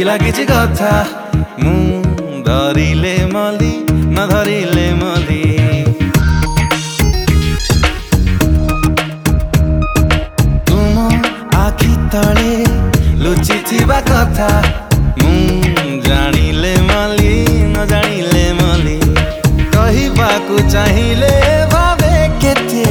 थिला किछि कथा मु धरिले मली न धरिले मली तुम आखि तले लुचि थिबा कथा मु जानिले मली न जानिले मली कहिबाकु चाहिले भावे केते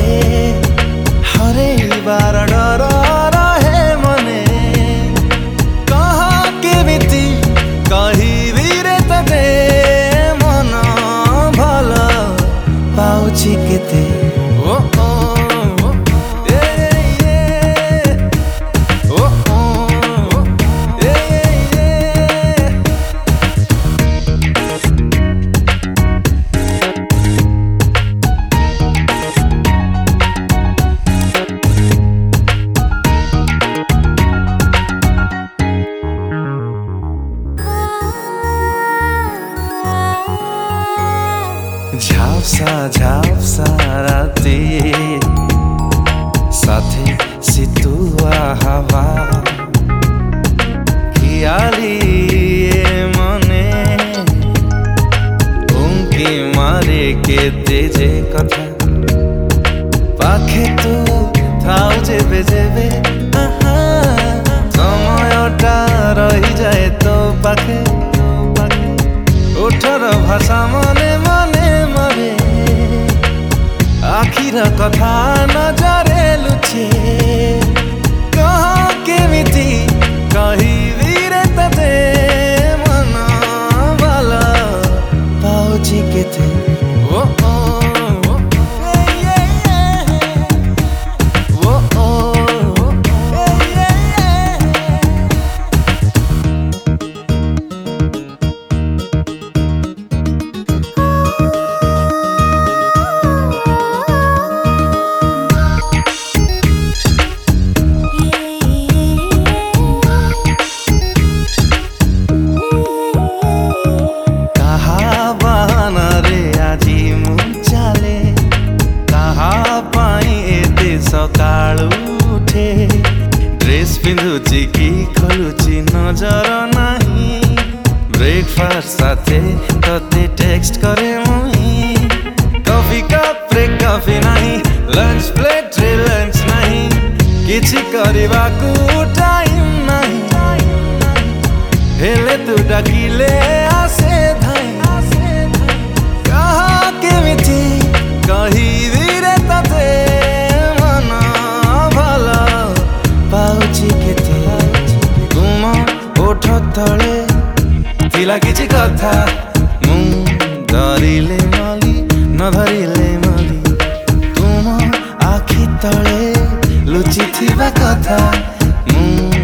हरेबार डर रहे मने कह केमिति कहिबी रे तते मन भल पाउछि केते ओ ओ ए ए ओ ओ ए ए झापसा राते साथे सितुआ हवा खियाली मने उनकी मारे के तेजे कथा पाखे तू थाउ जेबे जेबे समयटा रही जाए तो पाखे उठर भाषा मने मने मरे आखिर कथा नजरे लुचे कह केमिति कहिबी रे तते मन भल पाउछि केते ओ ओ ए ए ओ ओ ए ए सकाळु उठे ड्रेस पिंधुची कि खोलुची नजर नाही ब्रेकफास्ट साथे तते टेक्स्ट करे मुई कॉफी कप रे कॉफी नाही लंच प्लेट रे लंच नाही किछि करिबाकू टाइम नाही हेले तू डाकिले आसे धाई कहा केमिति कहिबी रे तते तुम ओठ तले थिला किछि कथा मु धरिले मली न धरिले मली तुम आखि तले लुचि थिबा कथा मु